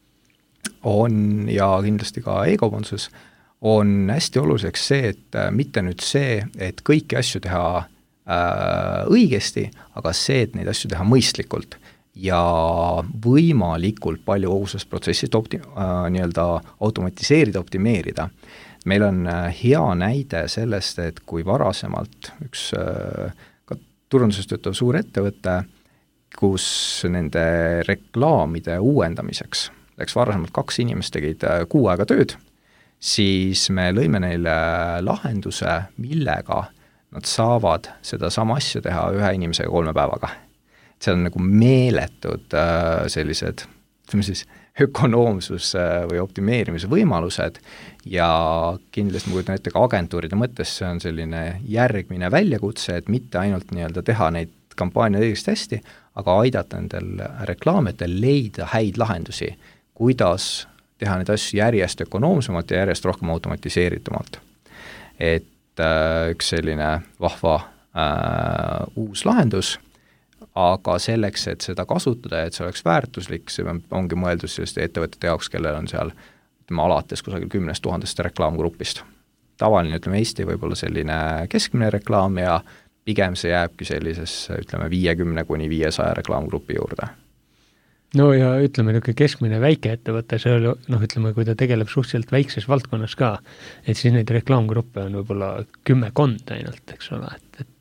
on ja kindlasti ka e-kaubanduses on hästi oluliseks see, et äh, mitte nüüd see, et kõiki asju teha äh, õigesti, aga see, et neid asju teha mõistlikult ja võimalikult palju kogu sellest protsessist opti- äh, nii-öelda automatiseerida, optimeerida. Meil on hea näide sellest, et kui varasemalt üks ka turunduses töötav suur ettevõte, kus nende reklaamide uuendamiseks läks varasemalt kaks inimest tegid kuu aega tööd, siis me lõime neile lahenduse, millega nad saavad seda sama asja teha ühe inimesega kolme päevaga. See on nagu meeletud sellised, ütleme siis, ökonoomsus või optimeerimise võimalused ja kindlasti ma kujutan ette ka agentuuride mõttes see on selline järgmine väljakutse, et mitte ainult nii-öelda teha neid kampaaniaid õigesti hästi, aga aidata nendel reklaamijatel leida häid lahendusi, kuidas teha neid asju järjest ökonoomsemalt ja järjest rohkem automatiseeritumalt. Et äh, üks selline vahva äh, uus lahendus, aga selleks, et seda kasutada, et see oleks väärtuslik, see ongi mõeldus selliste ettevõtete jaoks, kellel on seal ütleme, alates kusagil kümnest tuhandest reklaamgrupist. Tavaline, ütleme, Eesti võib-olla selline keskmine reklaam ja pigem see jääbki sellises, ütleme, viiekümne kuni viiesaja reklaamgrupi juurde. No ja ütleme, niisugune keskmine väike ettevõte, see oli, noh, ütleme, kui ta tegeleb suhteliselt väikses valdkonnas ka, et siis neid reklaamgruppe on võib-olla kümme kond ainult, eks ole, et, et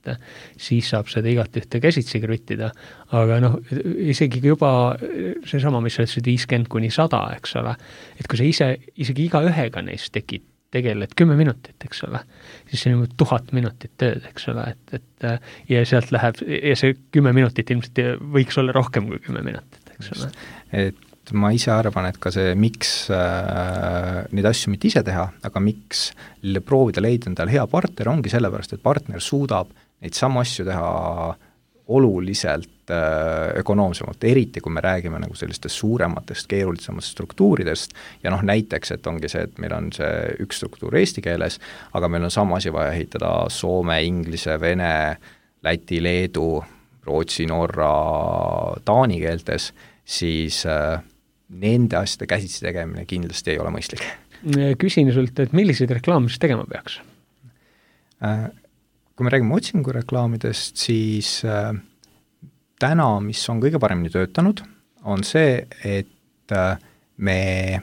et siis saab seda igat ühte käsitsi krüttida, aga noh, isegi juba seesama, mis sa ütlesid viiskümmend kuni sada, eks ole, et kui sa ise, isegi iga ühega neist tekid, tegeled kümme minutit, eks ole, siis see on juba tuhat minutit tööd, eks ole, et, et ja sealt läheb, ja see kümme minutit ilmselt võiks olla rohkem kui kümme minutit, eks ole. Et ma ise arvan, et ka see, miks äh, neid asju mitte ise teha, aga miks proovida leida endale hea partner, ongi sellepärast, et partner suudab neid samu asju teha oluliselt äh, ökonoomsemalt, eriti kui me räägime nagu sellistest suurematest, keerulisematest struktuuridest ja noh, näiteks, et ongi see, et meil on see üks struktuur eesti keeles, aga meil on sama asi vaja ehitada soome, inglise, vene, läti, leedu, rootsi, norra, taani keeltes, siis äh, nende asjade käsitsi tegemine kindlasti ei ole mõistlik. Küsin sult, et milliseid reklaame siis tegema peaks? Kui me räägime otsingureklaamidest, siis täna, mis on kõige paremini töötanud, on see, et me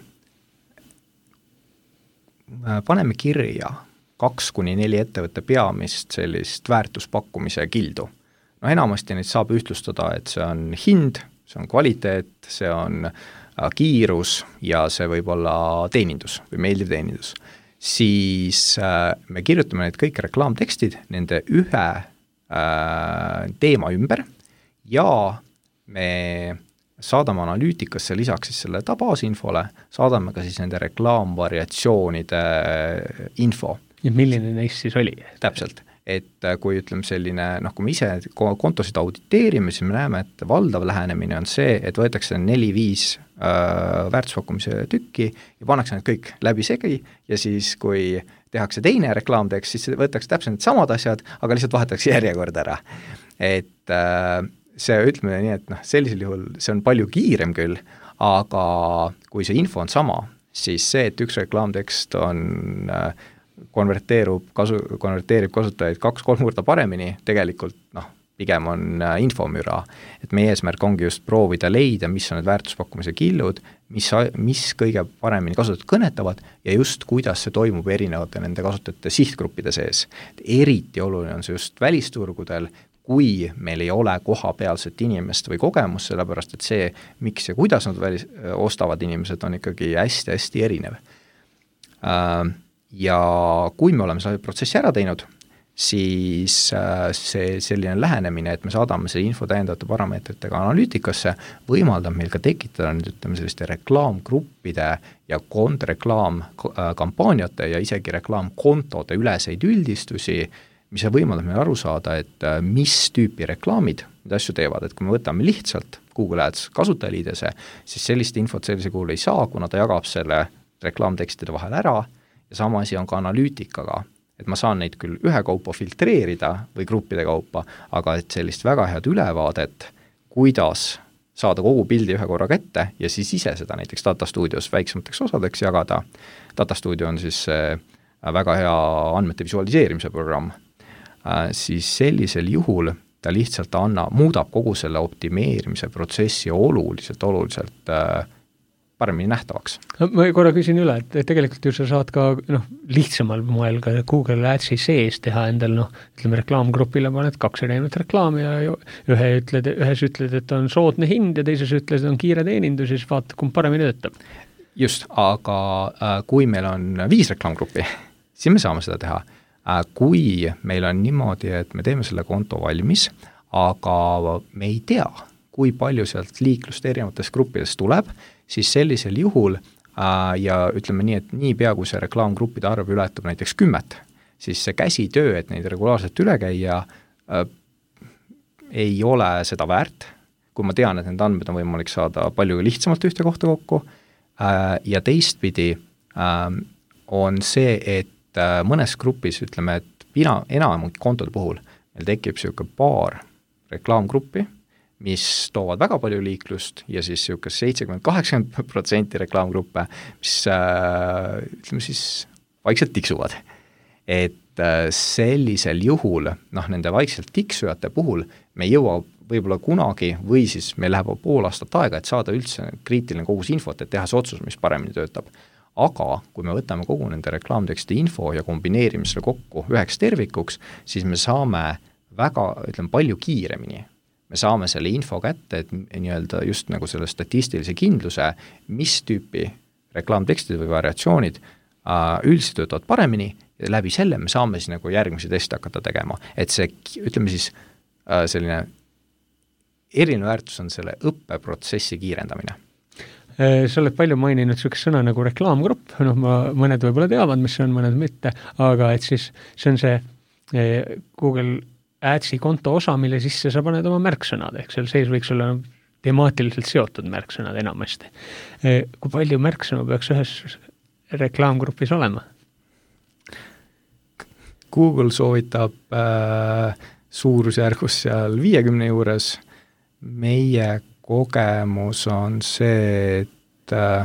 paneme kirja kaks kuni neli ettevõtte peamist sellist väärtuspakkumise kildu. No enamasti neid saab ühtlustada, et see on hind, see on kvaliteet, see on kiirus ja see võib olla teenindus või meeldiv teenindus, siis äh, me kirjutame need kõik reklaamtekstid nende ühe äh, teema ümber ja me saadame analüütikasse lisaks siis selle baasinfole, saadame ka siis nende reklaamvariatsioonide info. Ja milline neist siis oli? Täpselt. Et kui ütleme selline, noh, kui me ise kontosid auditeerime, siis me näeme, et valdav lähenemine on see, et võetakse neli-viis äh, väärtuspakkumise tükki ja pannakse need kõik läbi segi ja siis, kui tehakse teine reklaamtekst, siis võetakse täpselt need samad asjad, aga lihtsalt vahetatakse järjekord ära. Et äh, see, ütleme nii, et noh, sellisel juhul see on palju kiirem küll, aga kui see info on sama, siis see, et üks reklaamtekst on äh, konverteerub, kasu, konverteerib kasutajaid kaks-kolm korda paremini, tegelikult noh, pigem on infomüra. Et meie eesmärk ongi just proovida leida, mis on need väärtuspakkumise killud, mis, mis kõige paremini kasutajad kõnetavad ja just kuidas see toimub erinevate nende kasutajate sihtgruppide sees. Et eriti oluline on see just välisturgudel, kui meil ei ole kohapealset inimest või kogemus, sellepärast et see, miks ja kuidas nad välis, ostavad inimesed, on ikkagi hästi-hästi erinev. Äh, ja kui me oleme selle protsessi ära teinud, siis see selline lähenemine, et me saadame selle info täiendavate parameetritega analüütikasse, võimaldab meil ka tekitada nüüd ütleme selliste reklaamgruppide ja kontreklaamkampaaniate ja isegi reklaamkontode üleseid üldistusi, mis võimaldab meil aru saada, et mis tüüpi reklaamid need asju teevad, et kui me võtame lihtsalt Google Ads kasutajaliidese, siis sellist infot sellise kuul ei saa, kuna ta jagab selle reklaamtekstide vahel ära. Ja sama asi on ka analüütikaga, et ma saan neid küll ühe kaupa filtreerida või gruppide kaupa, aga et sellist väga head ülevaadet, kuidas saada kogu pildi ühe korra kätte ja siis ise seda näiteks Data Studios väiksemateks osadeks jagada. Data Studio on siis väga hea andmete visualiseerimise programm. Siis sellisel juhul ta lihtsalt anna, muudab kogu selle optimeerimise protsessi oluliselt, oluliselt paremini nähtavaks. Ma korra küsin üle, et tegelikult ju sa saad ka noh, lihtsamal moel ka Google Adsi sees teha endal, noh, ütleme reklaamgrupile paned kaks erinevat reklaami ja ühe ütled, ühes ütled, et on soodne hind ja teises ütled, et on kiire teenindus ja siis vaata, kumb paremini töötab. Just, aga äh, kui meil on viis reklaamgruppi, siis me saame seda teha. Äh, kui meil on niimoodi, et me teeme selle konto valmis, aga me ei tea, kui palju sealt liiklust erinevatest gruppidest tuleb, siis sellisel juhul äh, ja ütleme nii, et nii pea kui see reklaamgruppide arv ületab näiteks kümmet, siis see käsitöö, et neid regulaarselt üle käia, äh, ei ole seda väärt, kui ma tean, et need andmed on võimalik saada palju lihtsamalt ühte kohta kokku äh, ja teistpidi äh, on see, et äh, mõnes grupis, ütleme, et pina, enam kontode puhul meil tekib siuke paar reklaamgruppi, mis toovad väga palju liiklust ja siis siukest seitsekümmend kaheksakümmend protsenti reklaamgruppe, mis äh, ütleme siis vaikselt tiksuvad. Et äh, sellisel juhul, noh, nende vaikselt tiksujate puhul me jõua võib-olla kunagi või siis meil läheb pool aastat aega, et saada üldse kriitiline kogus infot, et teha see otsus, mis paremini töötab. Aga kui me võtame kogu nende reklaamteksti info ja kombineerime selle kokku üheks tervikuks, siis me saame väga, ütleme, palju kiiremini me saame selle info kätte, et nii-öelda just nagu selle statistilise kindluse, mis tüüpi reklaamtekstid või variatsioonid uh, üldiselt töötavad paremini ja läbi selle me saame siis nagu järgmisi teste hakata tegema. Et see, ütleme siis, uh, selline eriline väärtus on selle õppeprotsessi kiirendamine. Sa oled palju maininud niisugust sõna nagu reklaamgrupp, noh, ma, mõned võib-olla teavad, mis see on, mõned mitte, aga et siis see on see Google Adsi konto osa, mille sisse sa paned oma märksõnad, ehk seal sees võiks olla temaatiliselt seotud märksõnad enamasti. Kui palju märksõnu peaks ühes reklaamgrupis olema? Google soovitab äh, suurusjärgus seal viiekümne juures. Meie kogemus on see, et äh,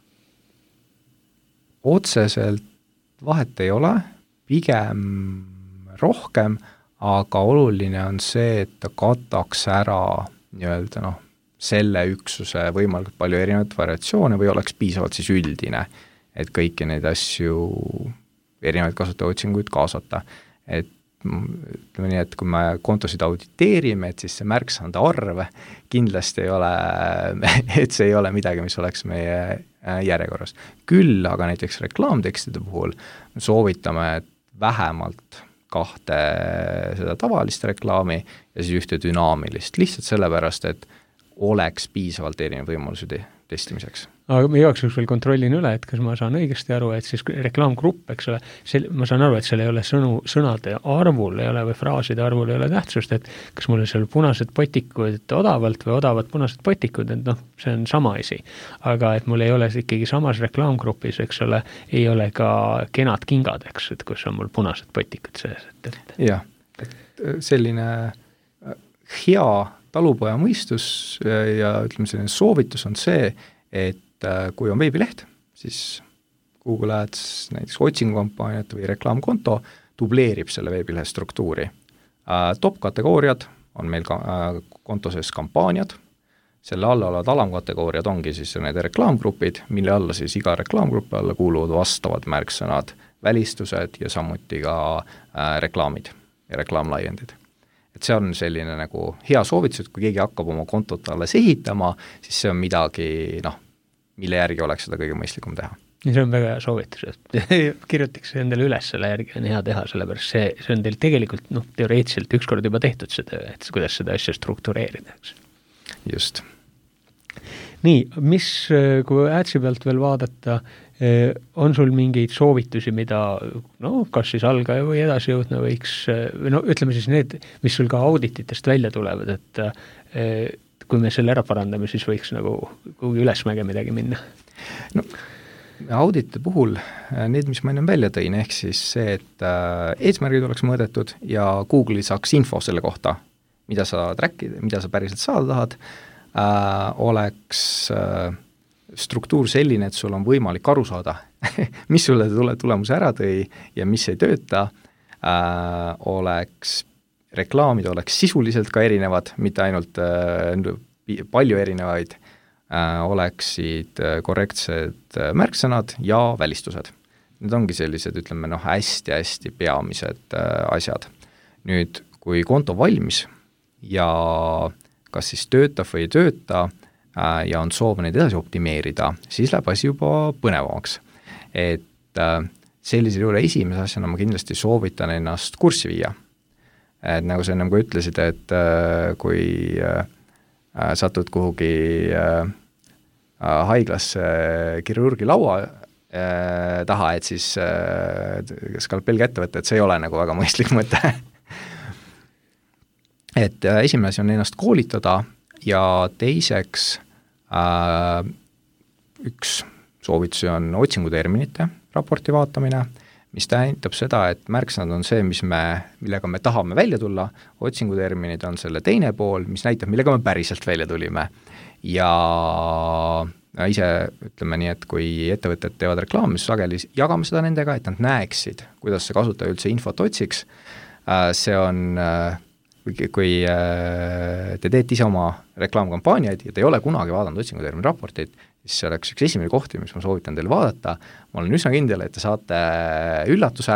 otseselt vahet ei ole, pigem rohkem, aga oluline on see, et ta kataks ära nii-öelda noh, selle üksuse võimalikult palju erinevaid variatsioone või oleks piisavalt siis üldine, et kõiki neid asju, erinevaid kasutajaotsinguid kaasata. Et ütleme nii, et kui me kontosid auditeerime, et siis see märksõnade arv kindlasti ei ole, et see ei ole midagi, mis oleks meie järjekorras. Küll aga näiteks reklaamtekstide puhul soovitame, et vähemalt kahte seda tavalist reklaami ja siis ühte dünaamilist, lihtsalt sellepärast, et oleks piisavalt erinev võimalusi testimiseks. Aga ma jookseks veel kontrollin üle, et kas ma saan õigesti aru, et siis reklaamgrupp, eks ole, sel, ma saan aru, et seal ei ole sõnu, sõnade arvul ei ole või fraaside arvul ei ole tähtsust, et kas mul on seal punased potikud odavalt või odavad punased potikud, et noh, see on sama asi. Aga et mul ei ole ikkagi samas reklaamgrupis, eks ole, ei ole ka kenad kingad, eks, et kus on mul punased potikud sees. Et, et. Jah, selline hea talupoja mõistus ja ütleme, selline soovitus on see, et kui on veebileht, siis Google Ads näiteks otsingukampaaniat või reklaamkonto dubleerib selle veebilehe struktuuri. Top kategooriad on meil ka, konto sees kampaaniad, selle alla olevad alamkategooriad ongi siis need reklaamgrupid, mille alla siis iga reklaamgrupi alla kuuluvad vastavad märksõnad, välistused ja samuti ka äh, reklaamid ja reklaamlaiendid. Et see on selline nagu hea soovitus, et kui keegi hakkab oma kontot alles ehitama, siis see on midagi, noh, mille järgi oleks seda kõige mõistlikum teha. Ja see on väga hea soovitus, et kirjutaks endale üles selle järgi on hea teha, sellepärast see, see on teil tegelikult noh, teoreetiliselt ükskord juba tehtud see töö, et kuidas seda asja struktureerida. Just. Nii, mis, kui Adsi pealt veel vaadata, on sul mingeid soovitusi, mida no, kas siis algaja või edasi jõudna võiks, no ütleme siis need, mis sul ka audititest välja tulevad, et kui me selle ära parandame, siis võiks nagu kuhugi ülesmäge midagi minna? No, auditite puhul need, mis ma enne välja tõin, ehk siis see, et eesmärgid oleks mõõdetud ja Google'i saaks info selle kohta, mida sa trackid, mida sa päriselt saada tahad, äh, oleks äh, struktuur selline, et sul on võimalik aru saada, mis sulle tule, tulemuse ära tõi ja mis ei tööta, äh, oleks reklaamid oleks sisuliselt ka erinevad, mitte ainult äh, palju erinevaid, äh, oleksid korrektsed märksõnad ja välistused. Need ongi sellised, ütleme, noh, hästi-hästi peamised äh, asjad. Nüüd, kui konto valmis ja kas siis töötab või ei tööta äh, ja on soov neid edasi optimeerida, siis läheb asi juba põnevamaks. Et äh, sellisel juhul esimese asjana ma kindlasti soovitan ennast kurssi viia. Et nagu sa ennem ka ütlesid, et äh, kui äh, satud kuhugi äh, haiglasse kirurgi laua äh, taha, et siis äh, skalpell kätte võtta, et see ei ole nagu väga mõistlik mõte. et äh, esimene asi on ennast koolitada ja teiseks äh, üks soovitusi on otsinguterminite raporti vaatamine, mis tähendab seda, et märksõnad on see, mis me, millega me tahame välja tulla, otsinguterminid on selle teine pool, mis näitab, millega me päriselt välja tulime. Ja ise ütleme nii, et kui ettevõtted teevad reklaami, siis sageli jagame seda nendega, et nad näeksid, kuidas see kasutaja üldse infot otsiks. See on, kui te teete ise oma reklaamkampaaniaid ja te ei ole kunagi vaadanud otsingutermini raporteid, siis see oleks üks esimene kohti, mis ma soovitan teile vaadata. Ma olen üsna kindel, et te saate üllatuse,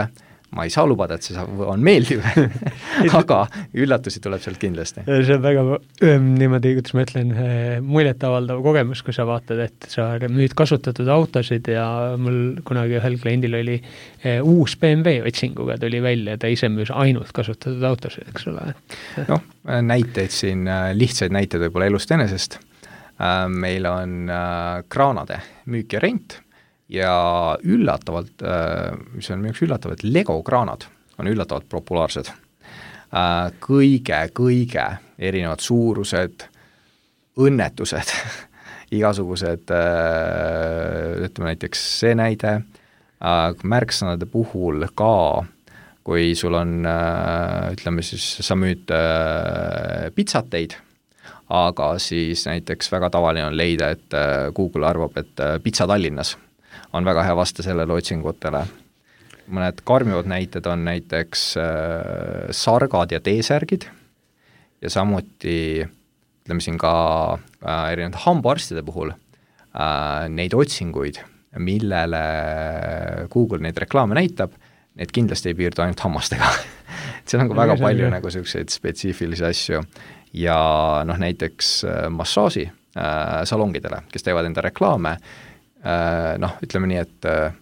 ma ei saa lubada, et see on meeldiv aga üllatusi tuleb sealt kindlasti. See on väga niimoodi, kuidas ma ütlen, muljetavaldav kogemus, kui sa vaatad, et sa müüd kasutatud autosid ja mul kunagi ühel kliendil oli uus B M W otsinguga tuli välja, ta ise müüs ainult kasutatud autosid, eks ole. noh, näiteid siin, lihtsaid näiteid võib-olla elust enesest. Meil on kraanade müük ja rent ja üllatavalt, mis on minu jaoks üllatavalt, Lego kraanad on üllatavalt populaarsed. Kõige, kõige erinevad suurused, õnnetused, igasugused, ütleme näiteks see näide, märksõnade puhul ka, kui sul on, ütleme siis, sa müüd pitsateid, aga siis näiteks väga tavaline on leida, et Google arvab, et pitsa Tallinnas on väga hea vasta sellele otsingutele. Mõned karmivad näited on näiteks äh, sargad ja T-särgid ja samuti, ütleme siin ka äh, erinevad hambaarstide puhul äh, neid otsinguid, millele Google neid reklaame näitab, need kindlasti ei piirdu ainult hammastega see on ka väga palju nagu selliseid spetsiifilisi asju ja noh, näiteks äh, massaaži äh, salongidele, kes teevad enda reklaame, noh, ütleme nii, et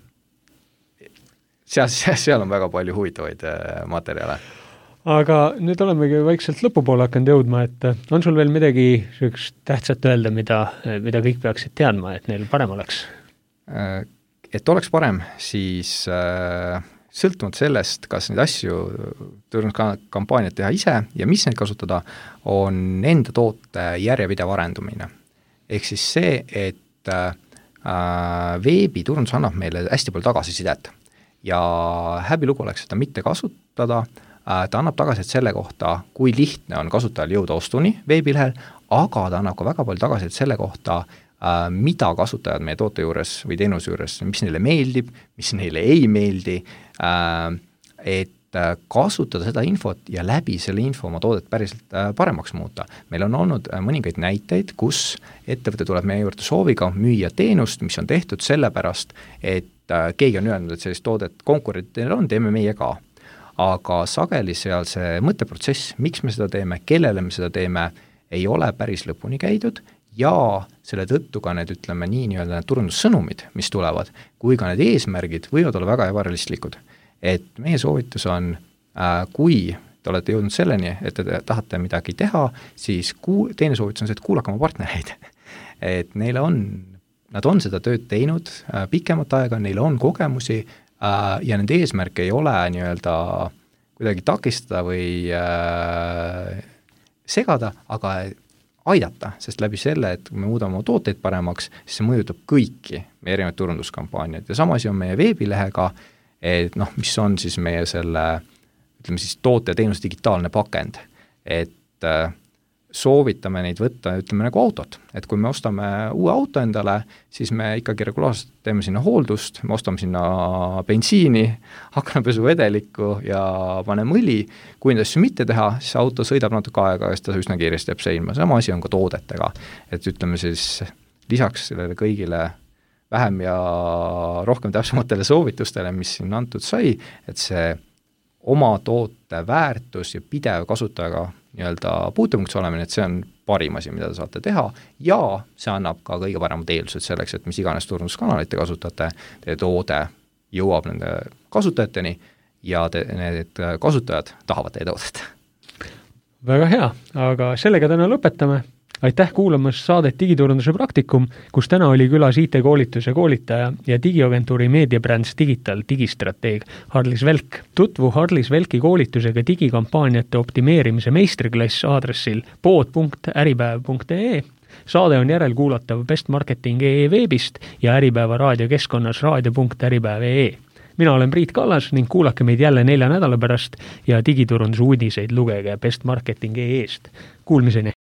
seal, seal on väga palju huvitavaid materjale. Aga nüüd olemegi vaikselt lõpupoole hakanud jõudma, et on sul veel midagi sellist tähtsat öelda, mida, mida kõik peaksid teadma, et neil parem oleks? Et oleks parem, siis sõltumata sellest, kas neid asju turunduskampaaniat teha ise ja mis neid kasutada, on enda toote järjepidev arendumine. Ehk siis see, et veebiturundus annab meile hästi palju tagasisidet ja häbilugu oleks seda mitte kasutada, ta annab tagasisid selle kohta, kui lihtne on kasutajal jõuda ostuni veebilehel, aga ta annab ka väga palju tagasisid selle kohta, mida kasutajad meie toote juures või teenuse juures, mis neile meeldib, mis neile ei meeldi, et kasutada seda infot ja läbi selle info oma toodet päriselt paremaks muuta. Meil on olnud mõningaid näiteid, kus ettevõte tuleb meie juurde sooviga müüa teenust, mis on tehtud sellepärast, et keegi on öelnud, et sellist toodet konkurentidel on, teeme meie ka. Aga sageli seal see mõtteprotsess, miks me seda teeme, kellele me seda teeme, ei ole päris lõpuni käidud ja selle tõttu ka need, ütleme nii, nii-öelda need turundussõnumid, mis tulevad, kui ka need eesmärgid võivad olla väga ebarealistlikud. Et meie soovitus on, kui te olete jõudnud selleni, et te tahate midagi teha, siis kuu, teine soovitus on see, et kuulake oma partnereid. et neile on, nad on seda tööd teinud pikemat aega, neil on kogemusi ja nende eesmärk ei ole nii-öelda kuidagi takistada või segada, aga aidata, sest läbi selle, et kui me muudame oma tooteid paremaks, siis see mõjutab kõiki meie erinevaid turunduskampaaniaid ja sama asi on meie veebilehega, et noh, mis on siis meie selle, ütleme siis toote ja teenuse digitaalne pakend, et äh, soovitame neid võtta, ütleme nagu autot, et kui me ostame uue auto endale, siis me ikkagi regulaarselt teeme sinna hooldust, me ostame sinna bensiini, aknapesuvedelikku ja paneme õli, kui neid asju mitte teha, siis auto sõidab natuke aega ja siis ta üsna kiiresti jääb seisma, sama asi on ka toodetega, et ütleme siis lisaks sellele kõigile vähem ja rohkem täpsematele soovitustele, mis siin antud sai, et see oma toote väärtus ja pidev kasutajaga nii-öelda puutepunktis olemine, et see on parim asi, mida te saate teha ja see annab ka kõige paremad eeldused selleks, et mis iganes turunduskanaleid te kasutate, teie toode jõuab nende kasutajateni ja te, need kasutajad tahavad teie toodet. Väga hea, aga sellega täna lõpetame. Aitäh kuulamas saadet Digiturunduse praktikum, kus täna oli külas I T-koolituse koolitaja ja digiagentuuri Mediabrands Digital digistrateeg Harlis Velk. Tutvu Harlis Velki koolitusega digikampaaniate optimeerimise meistriklass aadressil pood punkt äripäev punkt ee. Saade on järelkuulatav Best Marketing punkt ee veebist ja Äripäeva raadiokeskkonnas raadio punkt äripäev punkt ee. Mina olen Priit Kallas ning kuulake meid jälle nelja nädala pärast ja digiturunduse uudiseid lugege Best Marketing punkt ee-st. Kuulmiseni!